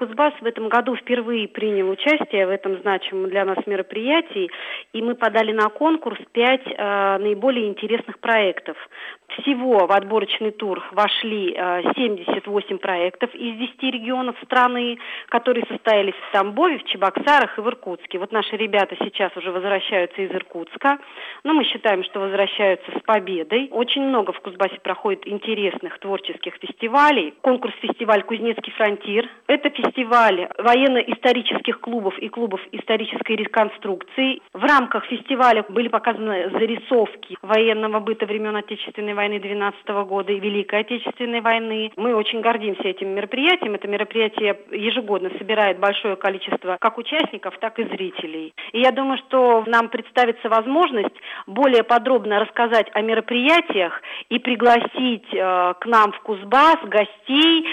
Кузбасс в этом году впервые принял участие в этом значимом для нас мероприятии, и мы подали на конкурс 5 наиболее интересных проектов. Всего в отборочный тур вошли 78 проектов из 10 регионов страны, которые состоялись в Тамбове, в Чебоксарах и в Иркутске. Вот наши ребята сейчас уже возвращаются из Иркутска, но мы считаем, что возвращаются с победой. Очень много в Кузбассе проходит интересных творческих фестивалей. Конкурс-фестиваль «Кузнецкий фронтир». Это фестиваль военно-исторических клубов и клубов исторической реконструкции. В рамках фестиваля были показаны зарисовки военного быта времен Отечественной войны 12 года и Великой Отечественной войны. Мы очень гордимся этим мероприятием. Это мероприятие ежегодно собирает большое количество как участников, так и зрителей. И я думаю, что нам представится возможность более подробно рассказать о мероприятиях и пригласить к нам в Кузбасс гостей,